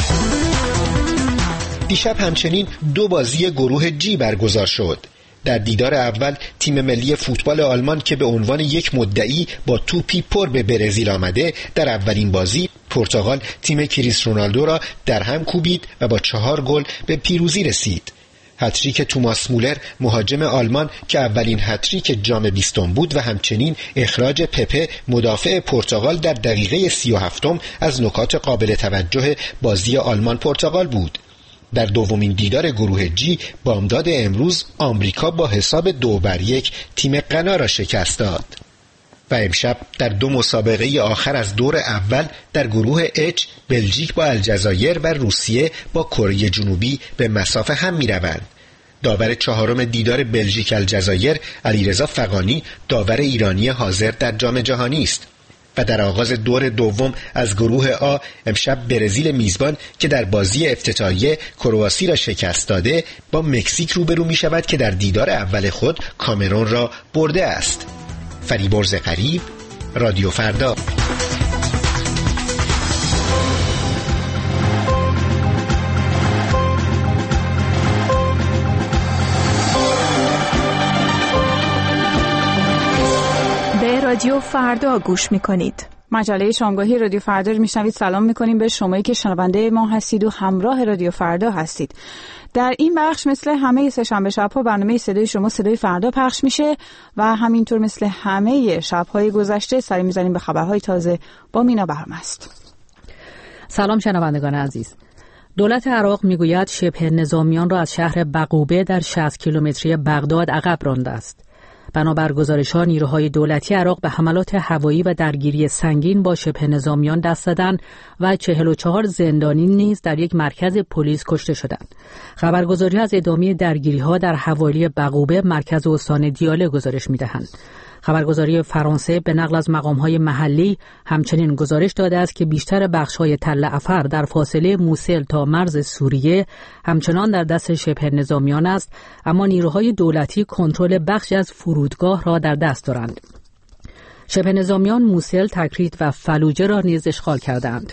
S12: دیشب همچنین دو بازی گروه جی برگزار شد. در دیدار اول تیم ملی فوتبال آلمان که به عنوان یک مدعی با توپی پر به برزیل آمده در اولین بازی پرتغال تیم کریس رونالدو را در هم کوبید و با چهار گل به پیروزی رسید. هتریک توماس مولر مهاجم آلمان که اولین هتریک جام بیستم بود و همچنین اخراج پپه مدافع پرتغال در دقیقه سی و هفتم از نکات قابل توجه بازی آلمان پرتغال بود. در دومین دیدار گروه جی بامداد امروز آمریکا با حساب دو بر یک تیم غنا را شکست داد. و امشب در دو مسابقه آخر از دور اول در گروه اچ بلژیک با الجزایر و روسیه با کره جنوبی به مسافه هم می‌روند. داور چهارم دیدار بلژیک الجزایر علیرضا فغانی داور ایرانی حاضر در جام جهانی است. و در آغاز دور دوم از گروه آ امشب برزیل میزبان که در بازی افتتاحیه کرواسی را شکست داده با مکزیک روبرو می شود که در دیدار اول خود کامرون را برده است. فریبرز غریب، رادیو فردا.
S13: رادیو فردا گوش میکنید.
S1: مجله شامگاهی رادیو فردا رو میشنوید. سلام میکنیم به شمایی که شنونده ما هستید و همراه رادیو فردا هستید. در این بخش مثل همه سه‌شنبه شب‌ها برنامه صدای شما صدای فردا پخش میشه و همینطور مثل همه شب‌های گذشته سری میزنیم به خبرهای تازه با مینا بهرمست.
S14: سلام شنوندگان عزیز. دولت عراق میگوید شبه نظامیان را از شهر بقوبه در شصت کیلومتری بغداد عقب رانده است. بنابر گزارش‌ها نیروهای دولتی عراق به حملات هوایی و درگیری سنگین با شبه نظامیان دست زدند و چهل و چهار زندانی نیز در یک مرکز پلیس کشته شدند. خبرگزاری از ادامه درگیری‌ها در حوالی بقوبه مرکز استان دیاله گزارش می‌دهند. خبرگزاری فرانسه به نقل از مقام‌های محلی همچنین گزارش داده است که بیشتر بخش‌های تل افر در فاصله موسل تا مرز سوریه همچنان در دست شبه نظامیان است، اما نیروهای دولتی کنترل بخشی از فرودگاه را در دست دارند. شبه نظامیان موسل، تکریت و فلوجه را نیز اشغال کردند.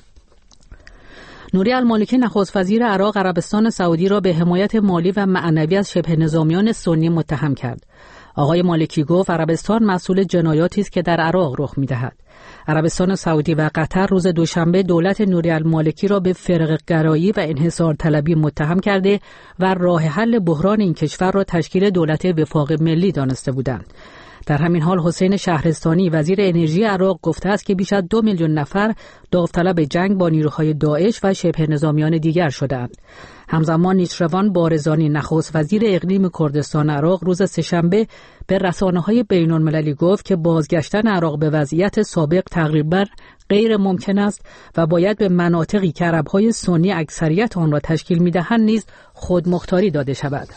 S14: نوری المالکی نخست وزیر عراق عربستان سعودی را به حمایت مالی و معنوی از شبه نظامیان سنی متهم کرد. آقای مالکی گفت عربستان مسئول جنایاتی است که در عراق رخ می‌دهد. عربستان سعودی و قطر روز دوشنبه دولت نوری المالکی را به فرقه‌گرایی و انحصار طلبی متهم کرده و راه حل بحران این کشور را تشکیل دولت وفاق ملی دانسته بودند. در همین حال حسین شهرستانی وزیر انرژی عراق گفته است که بیش از دو میلیون نفر داوطلب جنگ با نیروهای داعش و شبه نظامیان دیگر شدند. همزمان نیچروان بارزانی نخست وزیر اقلیم کردستان عراق روز سه‌شنبه به رسانه‌های بین‌المللی گفت که بازگشتن عراق به وضعیت سابق تقریباً غیر ممکن است و باید به مناطقی که عرب‌های سنی اکثریت آن را تشکیل می‌دهند نیز خودمختاری داده شود.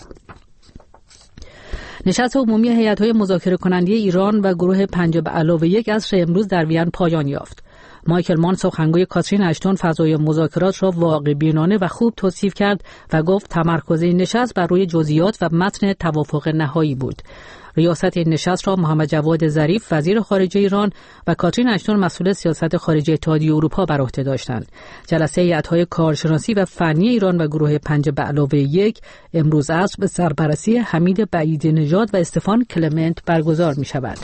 S14: نشست عمومی هیئت‌های مذاکره کننده ایران و گروه پنج به علاوه یک عصر امروز در وین پایان یافت. مایکل مان سخنگوی کاترین اشتون فضای مذاکرات را واقع بینانه و خوب توصیف کرد و گفت تمرکز این نشست بر روی جزئیات و متن توافق نهایی بود. ریاست این نشست را محمد جواد ظریف وزیر خارجه ایران و کاترین اشتون مسئول سیاست خارجه اتحادیه اروپا بر عهده داشتند. جلسه هیئت‌های کارشناسی و فنی ایران و گروه پنج به علاوه یک امروز عصر به سرپرستی حمید بعیدی نژاد و استفان کلمنت برگزار می‌شود.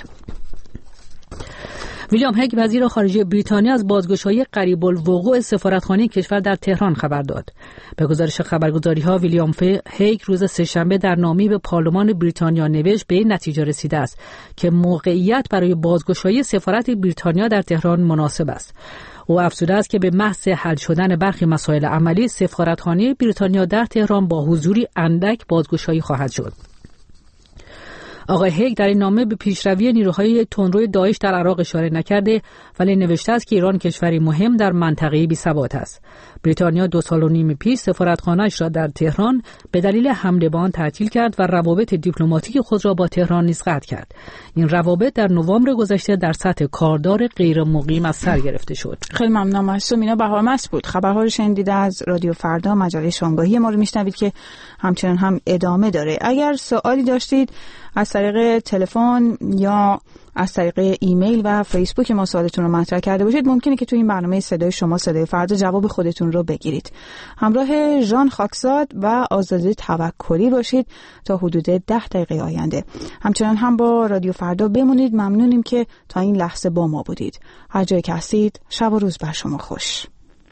S14: ویلیام هگ وزیر خارجه بریتانیا از بازگشایی قریب الوقوع سفارتخانه کشور در تهران خبر داد. به گزارش خبرگزاری‌ها ویلیام هگ روز سه‌شنبه در نامه‌ای به پارلمان بریتانیا نوشت به این نتیجه رسیده است که موقعیت برای بازگشایی سفارت بریتانیا در تهران مناسب است. او افزوده است که به محض حل شدن برخی مسائل عملی سفارتخانه بریتانیا در تهران با حضوری اندک بازگشایی خواهد شد. آقای هیگ در این نامه به پیشروی نیروهای تندروی داعش در عراق اشاره نکرده، ولی نوشته است که ایران کشوری مهم در منطقه بی‌ثبات است. بریتانیا دو سال و نیم پیش سفارتخانه‌اش را در تهران به دلیل حمله به آن تعطیل کرد و روابط دیپلماتیک خود را با تهران نیز قطع کرد. این روابط در نوامبر گذشته در سطح کاردار غیر مقیم از سر گرفته شد.
S1: خیلی ممنونم از مینا بهرمست بود. خبرها رو شنیدید از رادیو فردا، مجله شامگاهی ما رو میشنوید که همچنان هم ادامه داره. اگر سوالی داشتید از طریق تلفن یا از طریق ایمیل و فیسبوک ما سوالتون رو مطرح کرده باشید، ممکنه که تو این برنامه صدای شما صدای فردا جواب خودتون رو بگیرید. همراه ژان خاکزاد و آزاده توکلی باشید تا حدود ده دقیقه آینده. همچنان هم با رادیو فردا بمونید. ممنونیم که تا این لحظه با ما بودید. هر جایی که هستید شب و روز بر شما خوش.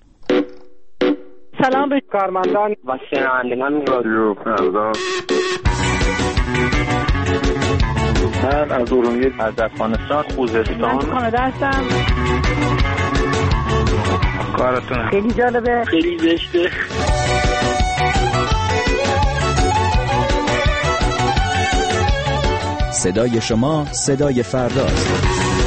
S15: سلام به کارمندان و شنوندگان رادیو فردا. من از ارومیه از افغانستان خوزستان
S7: من کانادا هستم.
S15: کارتون
S7: خیلی جالبه،
S15: خیلی زشته.
S16: صدای شما صدای فرداست.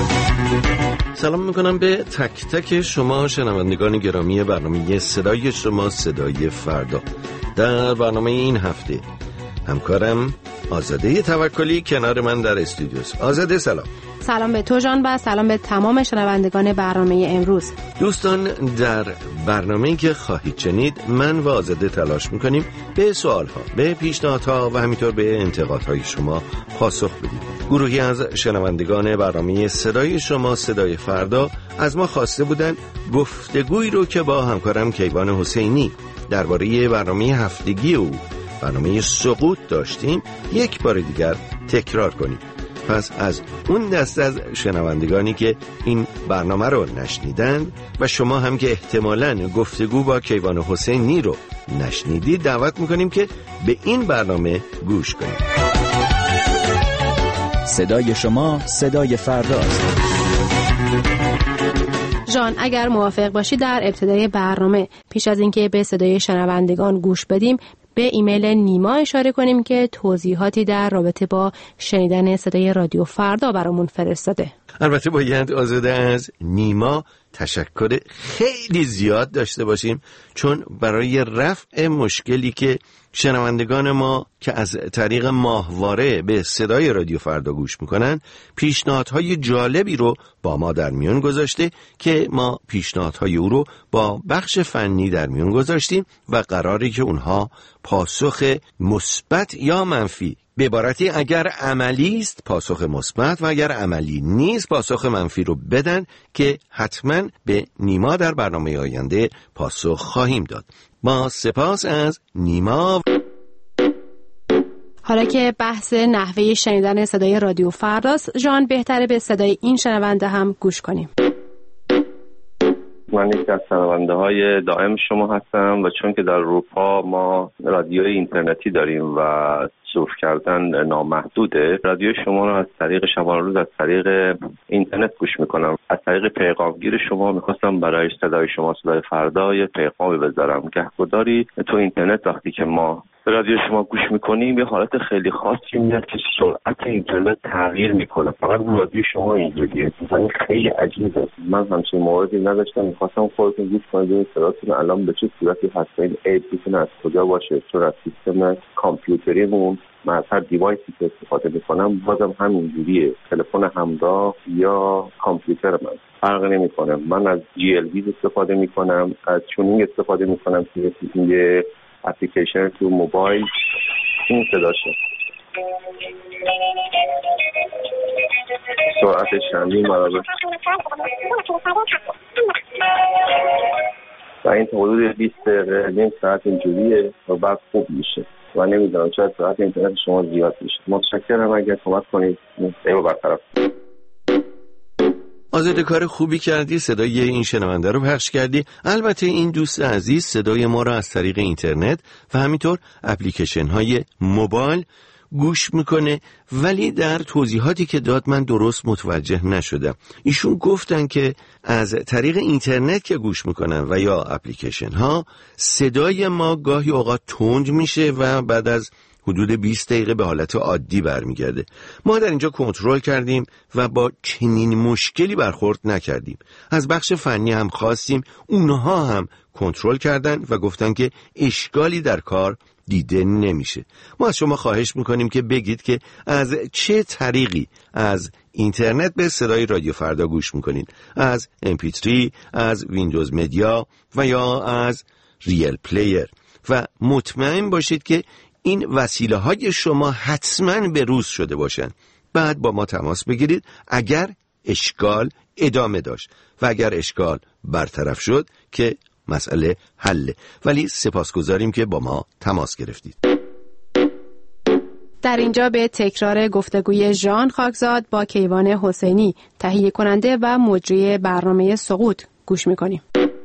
S16: سلام میکنم به تک تک شما شنوندگان گرامی برنامه صدای شما صدای فردا. در برنامه این هفته همکارم آزاده توکلی کنار من در استودیوست. آزاده سلام.
S17: سلام به تو جان و سلام به تمام شنوندگان برنامه امروز.
S16: دوستان، در برنامه‌ای که خواهید شنید من و آزاده تلاش میکنیم به سوالها، به پیشنهادها و همینطور به انتقادهای شما پاسخ بدیم. گروهی از شنوندگان برنامه صدای شما صدای فردا از ما خواسته بودن گفتگویی رو که با همکارم کیوان حسینی درباره برنامه هفتگی او برنامه سقوط داشتیم یک بار دیگر تکرار کنیم. پس از اون دست از شنوندگانی که این برنامه رو نشنیدند و شما هم که احتمالاً گفتگو با کیوان حسینی رو نشنیدید دعوت میکنیم که به این برنامه گوش کنید.
S18: صدای شما صدای فرداست.
S17: جان، اگر موافق باشی در ابتدای برنامه پیش از اینکه به صدای شنوندگان گوش بدیم به ایمیل نیما اشاره کنیم که توضیحاتی در رابطه با شنیدن صدای رادیو فردا برامون فرستاده.
S16: البته باید آزاده از نیما تشکر خیلی زیاد داشته باشیم، چون برای رفع مشکلی که شنوندگان ما که از طریق ماهواره به صدای رادیو فردا گوش میکنن پیشنهادهای جالبی رو با ما در میون گذاشته که ما پیشنهادهای او رو با بخش فنی در میون گذاشتیم و قراری که اونها پاسخ مثبت یا منفی، به عبارتی اگر عملی است پاسخ مثبت و اگر عملی نیست پاسخ منفی رو بدن که حتما به نیما در برنامه آینده پاسخ خواهیم داد. ما سپاس از نیما.
S17: حالا که بحث نحوه شنیدن صدای رادیو فرداست، جان بهتره به صدای این شنونده هم گوش کنیم.
S15: من یکی از شنونده های دائم شما هستم و چون که در اروپا ما رادیوی اینترنتی داریم و سورف کردن نامحدوده، رادیو شما رو از طریق شبانه روز از طریق اینترنت گوش میکنم. از طریق پیغامگیر شما میخواستم برای صدای شما صدای فردا یه پیغامی بذارم. گهگداری تو اینترنت وقتی که ما رادیو شما گوش میکنیم یه حالت خیلی خاصی میاد که سرعت اینترنت تغییر میکنه. فقط رادیو شما اینجوریه، مثلا خیلی عجیبه. من همچین موردی نداشتم، میخواستم خودتون گوش کنید این صداتون الان به چه صورتی هست، این عیب میتونه از کجا باشه. چون از سیستم کامپیوتریمون من از هر دیوایسی که استفاده میکنم بازم همینجوریه، تلفن همراه یا کامپیوتر من فرق نمیکنه. من از جی ال وی استفاده میکنم، از چونینگ استفاده میکنم که یه اپلیکیشن تو موبایل این صداشه. سرعتش چندین برابر و این تا حدود بیست دقیقه نیم ساعت اینجوریه و بعد خوب میشه و نمیدونم چرا سرعت اینترنت شما زیاد میشه. متشکرم اگر کمک کنید ایو برطرف.
S16: آزاده کار خوبی کردی، صدای این شنونده رو پخش کردی. البته این دوست عزیز صدای ما رو از طریق اینترنت و همینطور اپلیکیشن های موبایل گوش میکنه، ولی در توضیحاتی که داد من درست متوجه نشدم. ایشون گفتن که از طریق اینترنت که گوش میکنن و یا اپلیکیشن ها صدای ما گاهی اوقات تند میشه و بعد از حدود بیست دقیقه به حالت عادی برمیگرده. ما در اینجا کنترل کردیم و با چنین مشکلی برخورد نکردیم. از بخش فنی هم خواستیم، اونها هم کنترل کردن و گفتن که اشکالی در کار دیده نمیشه. ما از شما خواهش میکنیم که بگید که از چه طریقی از اینترنت به صدای رادیو فردا گوش میکنین. از ام پی تری، از ویندوز مدیا و یا از ریل پلیر. و مطمئن باشید که این وسیله های شما حتما به روز شده باشن. بعد با ما تماس بگیرید اگر اشکال ادامه داشت و اگر اشکال برطرف شد که مسئله حله. ولی سپاسگزاریم که با ما تماس گرفتید.
S17: در اینجا به تکرار گفتگوی ژان خاکزاد با کیوان حسینی، تهیه کننده و مجری برنامه سقوط گوش میکنیم.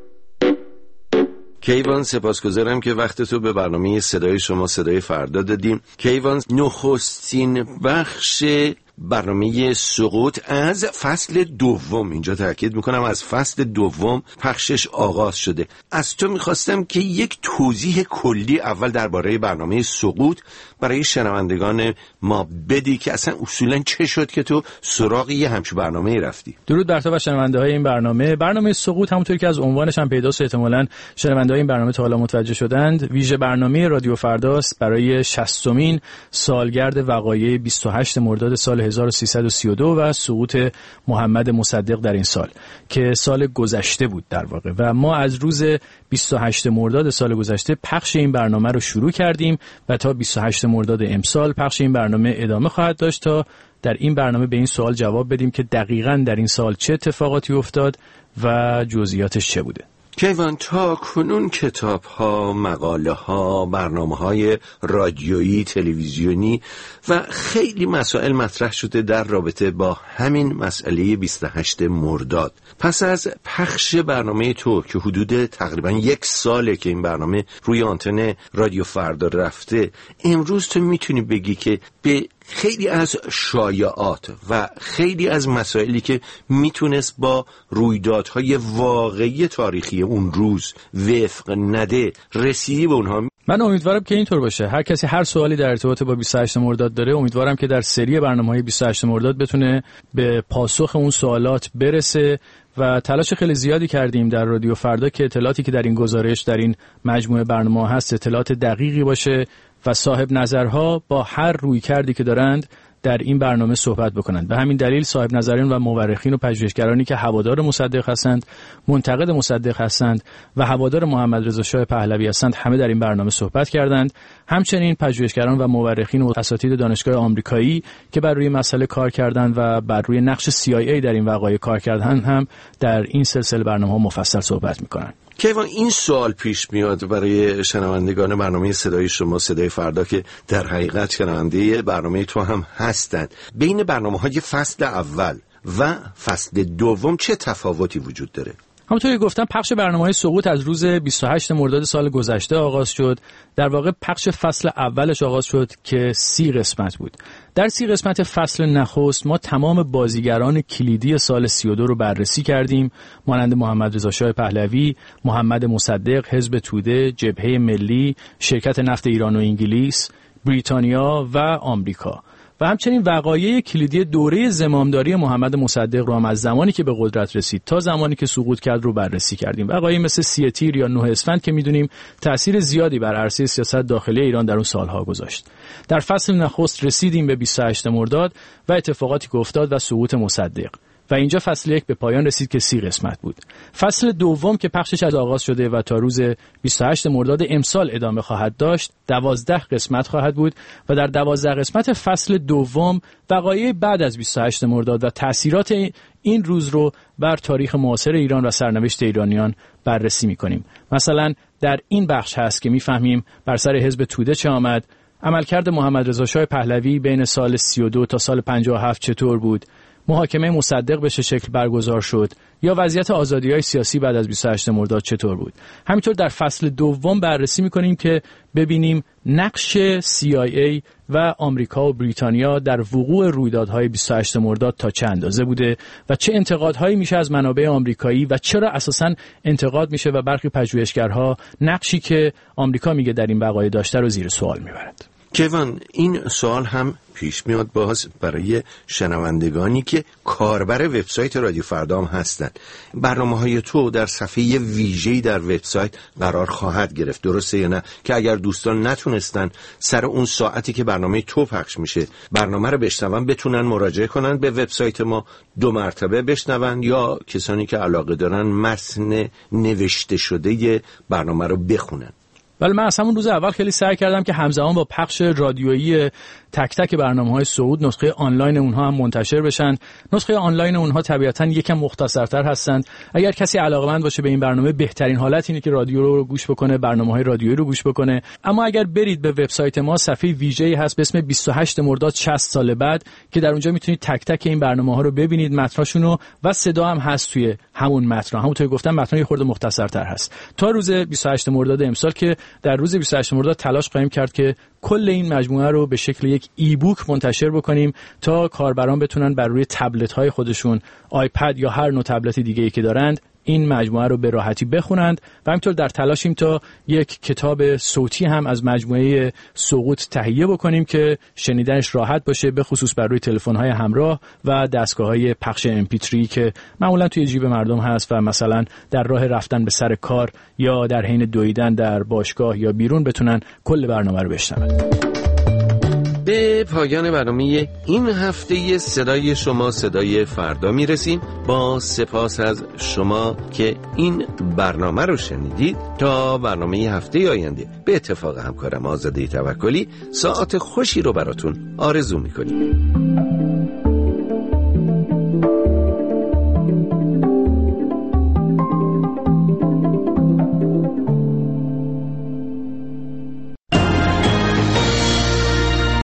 S16: کیوان، سپاسگزارم که وقت تو به برنامه صدای شما صدای فردا دادیم. کیوان، نخستین بخش برنامه سقوط از فصل دوم، اینجا تاکید میکنم از فصل دوم پخشش آغاز شده. از تو میخواستم که یک توضیح کلی اول درباره برنامه سقوط برای شنوندگان ما بدی که اصلا اصولا چه شد که تو سراغ یه همچین برنامه رفتی.
S19: درود بر تو و شنونده های این برنامه. برنامه سقوط همونطوری که از عنوانش هم پیداست، احتمالاً شنونده های این برنامه تا حالا متوجه شدند، ویژه برنامه رادیو فرداست برای شصتمین سالگرد وقایع بیست و هشت مرداد سال هزار و سیصد و سی و دو و سقوط محمد مصدق در این سال که سال گذشته بود در واقع، و ما از روز بیست و هشت مرداد سال گذشته پخش این برنامه رو شروع کردیم و تا بیست و هشت مرداد امسال پخش این برنامه ادامه خواهد داشت تا در این برنامه به این سوال جواب بدیم که دقیقاً در این سال چه اتفاقاتی افتاد و جزئیاتش چه بوده.
S16: کیوان، تا کنون کتاب ها، مقاله ها، برنامه های رادیویی، تلویزیونی و خیلی مسائل مطرح شده در رابطه با همین مسئله بیست و هشت مرداد. پس از پخش برنامه تو که حدود تقریبا یک ساله که این برنامه روی آنتن رادیو فردا رفته، امروز تو میتونی بگی که به خیلی از شایعات و خیلی از مسائلی که میتونست با رویدادهای واقعی تاریخی اون روز وفق نده رسیدی به اونها؟
S19: من امیدوارم که اینطور باشه. هر کسی هر سوالی در ارتباط با بیست و هشت مرداد داره، امیدوارم که در سری برنامه‌های بیست و هشت مرداد بتونه به پاسخ اون سوالات برسه و تلاش خیلی زیادی کردیم در رادیو فردا که اطلاعاتی که در این گزارش، در این مجموعه برنامه هست، اطلاعات دقیقی باشه و صاحب نظرها با هر روی کردی که دارند در این برنامه صحبت بکنند. به همین دلیل صاحب نظران و مورخین و پژوهشگرانی که هوادار مصدق هستند، منتقد مصدق هستند و هوادار محمد رضا شاه پهلوی هستند، همه در این برنامه صحبت کردند. همچنین پژوهشگران و مورخین و اساتید دانشگاه آمریکایی که بر روی مسئله کار کردند و بر روی نقش سی آی ای در این وقایع کار کردند هم در این سلسله برنامه‌ها مفصل صحبت می‌کنند.
S16: کیوان، این سوال پیش میاد برای شنوندگان برنامه صدای شما، صدای فردا، که در حقیقت شنونده برنامه تو هم هستند، بین برنامه‌های فصل اول و فصل دوم چه تفاوتی وجود داره؟
S19: همونطوری که گفتم، پخش برنامه‌های سقوط از روز بیست و هشت مرداد سال گذشته آغاز شد. در واقع پخش فصل اولش آغاز شد که سی قسمت بود. در سی قسمت فصل نخست ما تمام بازیگران کلیدی سال سی و دو رو بررسی کردیم، مانند محمد رضا شاه پهلوی، محمد مصدق، حزب توده، جبهه ملی، شرکت نفت ایران و انگلیس، بریتانیا و آمریکا. و همچنین وقایع کلیدی دوره زمامداری محمد مصدق رو هم از زمانی که به قدرت رسید تا زمانی که سقوط کرد رو بررسی کردیم. وقایع مثل سی تیر یا نه اسفند که میدونیم تأثیر زیادی بر عرصه سیاست داخلی ایران در اون سالها گذاشت. در فصل نخست رسیدیم به بیست و هشت مرداد و اتفاقاتی که افتاد و سقوط مصدق. و اینجا فصل یک به پایان رسید که سی قسمت بود. فصل دوم که پخشش از آغاز شده و تا روز بیست و هشت مرداد امسال ادامه خواهد داشت، دوازده قسمت خواهد بود و در دوازده قسمت فصل دوم وقایع بعد از بیست و هشت مرداد و تأثیرات این روز رو بر تاریخ معاصر ایران و سرنوشت ایرانیان بررسی می‌کنیم. مثلا در این بخش هست که می‌فهمیم بر سر حزب توده چه آمد، عملکرد محمد رضا شاه پهلوی بین سال سی و دو تا سال پنجاه و هفت چطور بود، محاکمه مصدق به چه شکل برگزار شد، یا وضعیت آزادی‌های سیاسی بعد از بیست و هشت مرداد چطور بود. همینطور در فصل دوم بررسی می‌کنیم که ببینیم نقش سی آی ای و آمریکا و بریتانیا در وقوع رویدادهای بیست و هشت مرداد تا چه اندازه بوده و چه انتقادهایی میشه از منابع آمریکایی و چرا اساساً انتقاد میشه و برخی پژوهشگرها نقشی که آمریکا میگه در این وقایع داشته رو زیر سوال میبرند.
S16: کیوان، این سوال هم پیش میاد باز برای شنوندگانی که کاربر وبسایت رادیو فردا هم هستند. برنامه‌های تو در صفحه ویژه‌ای در وبسایت قرار خواهد گرفت، درسته یا نه؟ که اگر دوستان نتونستن سر اون ساعتی که برنامه تو پخش میشه برنامه رو بشنون، بتونن مراجعه کنن به وبسایت ما، دو مرتبه بشنون، یا کسانی که علاقه دارن متن نوشته شده برنامه رو بخونن.
S19: ولی من از همون روز اول خیلی سعی کردم که همزمان با پخش رادیویی تک تک برنامه‌های صعود نسخه آنلاین اونها هم منتشر بشن. نسخه آنلاین اونها طبیعتاً یکم مختصرتر هستند. اگر کسی علاقه‌مند باشه به این برنامه، بهترین حالت اینه که رادیو رو گوش بکنه، برنامه‌های رادیویی رو گوش بکنه. اما اگر برید به وبسایت ما، صفحه ویژه‌ای هست به اسم بیست و هشت مرداد شصت سال بعد که در اونجا میتونید تک تک این برنامه‌ها رو ببینید، متناشون رو، و صدا هم هست توی همون متن. همونطور که گفتم متن یه خورده مختصرتر هست. تا روز بیست و هشت مرداد امسال که در روز بیست و هشت مرداد تلاش خواهیم کرد که کل این مجموعه رو به شکل یک یک ای بوک منتشر بکنیم تا کاربران بتونن بر روی تبلت های خودشون، آیپد یا هر نوع تبلت دیگه ای که دارند این مجموعه رو به راحتی بخونند و همینطور در تلاشیم تا یک کتاب صوتی هم از مجموعه سقوط تهیه بکنیم که شنیدنش راحت باشه، به خصوص بر روی تلفن‌های همراه و دستگاه‌های پخش ام پی تری که معمولا توی جیب مردم هست و مثلا در راه رفتن به سر کار یا در حین دویدن در باشگاه یا بیرون بتونن کل برنامه رو بشنون.
S16: به پایان برنامه این هفته صدای شما صدای فردا میرسیم. با سپاس از شما که این برنامه رو شنیدید. تا برنامه هفته آینده به اتفاق همکارم آزاده توکلی ساعت خوشی رو براتون آرزو میکنیم.